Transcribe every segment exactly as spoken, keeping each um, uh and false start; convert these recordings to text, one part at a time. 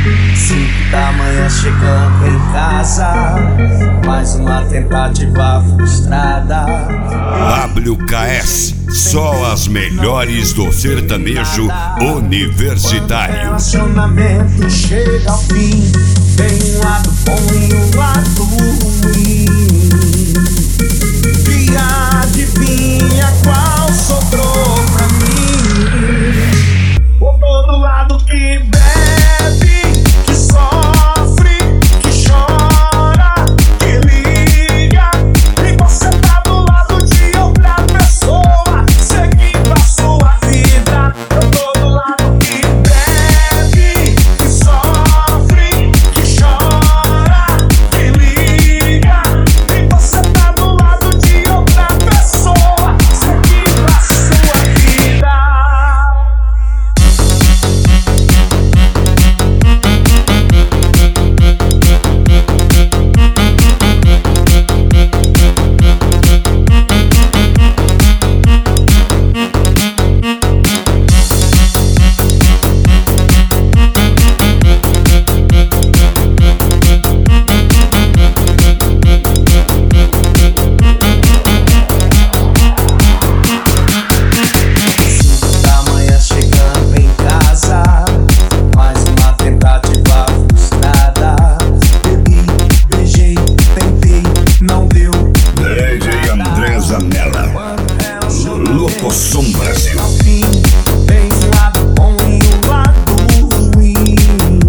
Cinco da manhã chegando em casa, mais uma tentativa frustrada. W K S, só as melhores do sertanejo universitário. O relacionamento chega ao fim, tem um lado bom e um lado ruim. E adivinha qual sobrou pra mim? O todo lado que bebe, que sofre, que chora, que liga. E você tá do lado de outra pessoa, seguindo a sua vida. O todo lado que bebe, que sofre, que chora, que liga. E você tá do lado de outra pessoa, seguindo a sua vida. Cinco da manhã chegando em casa, mais uma tentativa frustrada. Bebi, beijei, tentei, não deu. D J André Zanella, Locoção Brasil. Ao fim, tem um lado bom e um lado ruim.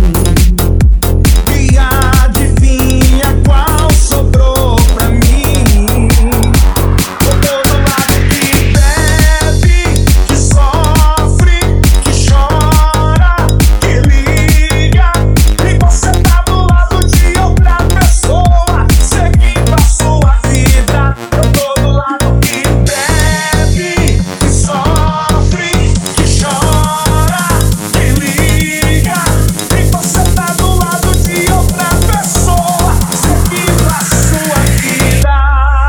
E adivinha qual sobrou pra mim? O todo lado que bebe, que sofre, que chora, que liga. E você tá do lado de outra pessoa, seguindo a sua vida. O todo lado que bebe, que sofre, que chora, que liga. E você tá do lado de outra pessoa, seguindo a sua vida.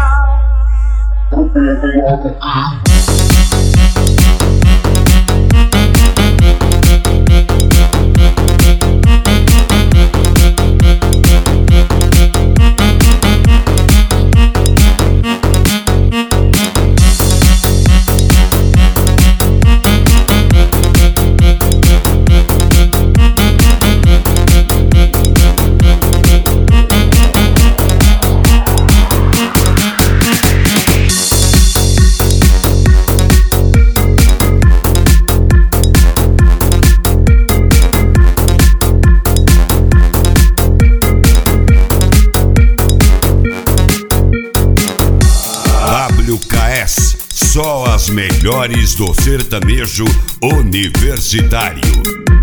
W K S, só as melhores do sertanejo universitário.